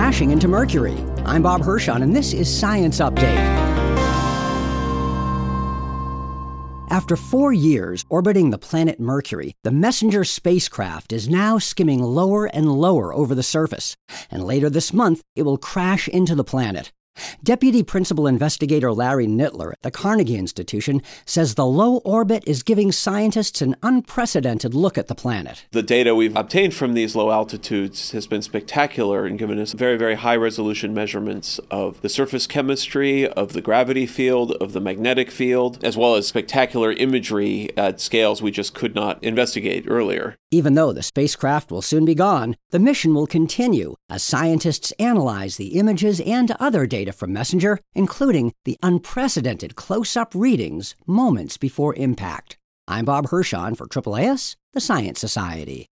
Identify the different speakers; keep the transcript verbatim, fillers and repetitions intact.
Speaker 1: crashing into Mercury. I'm Bob Hirschon, and this is Science Update. After four years orbiting the planet Mercury, the Messenger spacecraft is now skimming lower and lower over the surface, and later this month it will crash into the planet. Deputy Principal Investigator Larry Nittler at the Carnegie Institution says the low orbit is giving scientists an unprecedented look at the planet.
Speaker 2: The data we've obtained from these low altitudes has been spectacular and given us very, very high-resolution measurements of the surface chemistry, of the gravity field, of the magnetic field, as well as spectacular imagery at scales we just could not investigate earlier.
Speaker 1: Even though the spacecraft will soon be gone, the mission will continue as scientists analyze the images and other data from Messenger, including the unprecedented close-up readings moments before impact. I'm Bob Hirschon for A A A S, the Science Society.